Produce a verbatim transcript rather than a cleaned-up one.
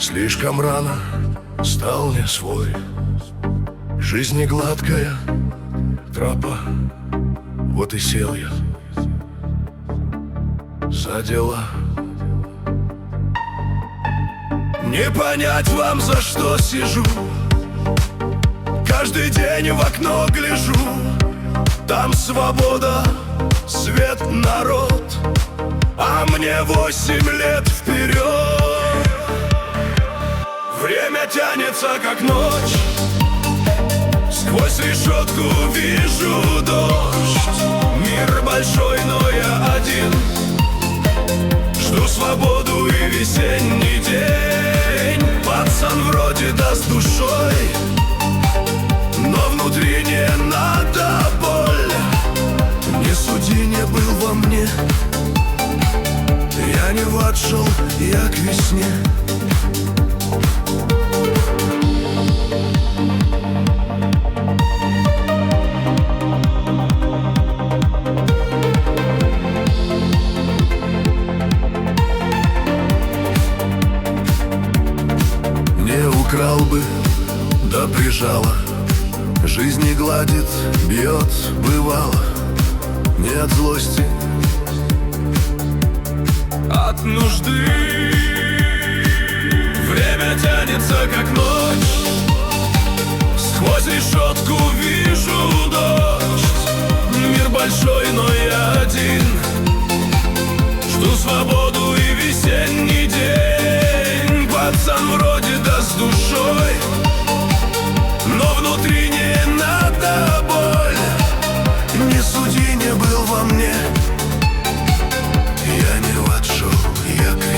Слишком рано стал не свой. Жизнь не гладкая тропа, вот и сел я за дела. Не понять вам, за что сижу. Каждый день в окно гляжу. Там свобода, свет, народ, а мне восемь лет вперед. Время тянется, как ночь. Сквозь решетку вижу дождь. Мир большой, но я один. Жду свободу и весенний день. Пацан вроде да с душой, но внутри не надо боль. Не суди, не был во мне. Я не в ад шел, я к весне. Не украл бы, да прижала. Жизнь не гладит, бьет, бывало. Не от злости, от нужды. Время тянется, как ночь. Сквозь решетку вижу дождь. Мир большой, но я один. Жду свободу и весенний день. Пацан вроде да с душой, но внутри не надо боль. Не суди, не был во мне. Я не в ад шел, я к